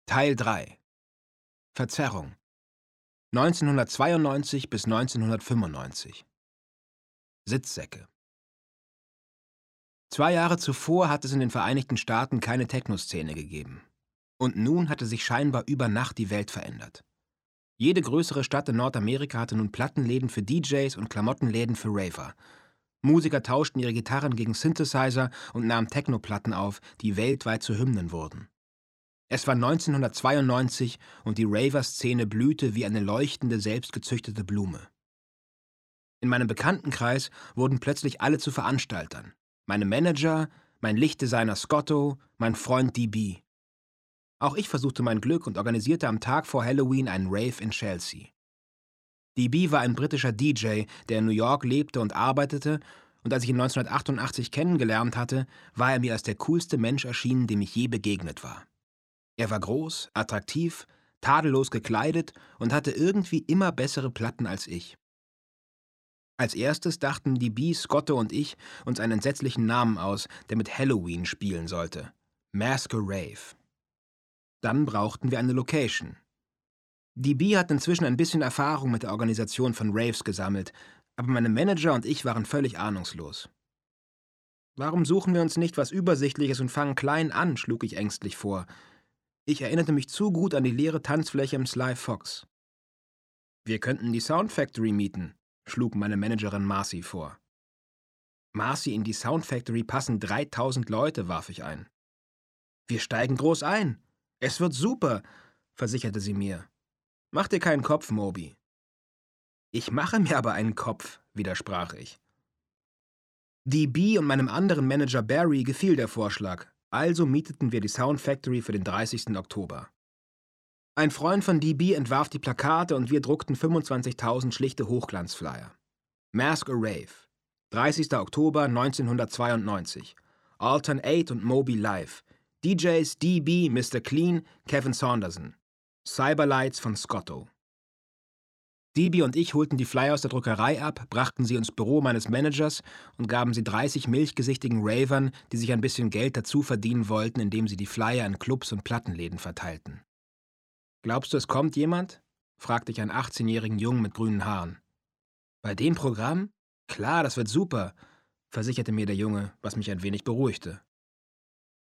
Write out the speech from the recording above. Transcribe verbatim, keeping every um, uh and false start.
Teil drei. Verzerrung. neunzehnhundertzweiundneunzig bis neunzehnhundertfünfundneunzig. Sitzsäcke. Zwei Jahre zuvor hat es in den Vereinigten Staaten keine Techno-Szene gegeben. Und nun hatte sich scheinbar über Nacht die Welt verändert. Jede größere Stadt in Nordamerika hatte nun Plattenläden für D Js und Klamottenläden für Raver. Musiker tauschten ihre Gitarren gegen Synthesizer und nahmen Techno-Platten auf, die weltweit zu Hymnen wurden. Es war neunzehnhundertzweiundneunzig und die Raver-Szene blühte wie eine leuchtende, selbstgezüchtete Blume. In meinem Bekanntenkreis wurden plötzlich alle zu Veranstaltern. Meine Manager, mein Lichtdesigner Scotto, mein Freund D B. Auch ich versuchte mein Glück und organisierte am Tag vor Halloween einen Rave in Chelsea. D B war ein britischer D J, der in New York lebte und arbeitete, und als ich ihn neunzehnhundertachtundachtzig kennengelernt hatte, war er mir als der coolste Mensch erschienen, dem ich je begegnet war. Er war groß, attraktiv, tadellos gekleidet und hatte irgendwie immer bessere Platten als ich. Als erstes dachten D B, Scotto und ich uns einen entsetzlichen Namen aus, der mit Halloween spielen sollte. Masquerade. Dann brauchten wir eine Location. D B hat inzwischen ein bisschen Erfahrung mit der Organisation von Raves gesammelt, aber meine Manager und ich waren völlig ahnungslos. Warum suchen wir uns nicht was Übersichtliches und fangen klein an, schlug ich ängstlich vor. Ich erinnerte mich zu gut an die leere Tanzfläche im Sly Fox. Wir könnten die Sound Factory mieten, schlug meine Managerin Marcy vor. Marcy, in die Sound Factory passen dreitausend Leute, warf ich ein. Wir steigen groß ein. Es wird super, versicherte sie mir. Mach dir keinen Kopf, Moby. Ich mache mir aber einen Kopf, widersprach ich. D B und meinem anderen Manager Barry gefiel der Vorschlag, also mieteten wir die Sound Factory für den dreißigsten Oktober. Ein Freund von D B entwarf die Plakate und wir druckten fünfundzwanzigtausend schlichte Hochglanzflyer. Masquerade, dreißigster Oktober neunzehnhundertzweiundneunzig. Alton acht und Moby live. D Js D B, Mister Clean, Kevin Saunderson. Cyberlights von Scotto. D B und ich holten die Flyer aus der Druckerei ab, brachten sie ins Büro meines Managers und gaben sie dreißig milchgesichtigen Ravern, die sich ein bisschen Geld dazu verdienen wollten, indem sie die Flyer in Clubs und Plattenläden verteilten. »Glaubst du, es kommt jemand?« fragte ich einen achtzehnjährigen Jungen mit grünen Haaren. »Bei dem Programm? Klar, das wird super«, versicherte mir der Junge, was mich ein wenig beruhigte.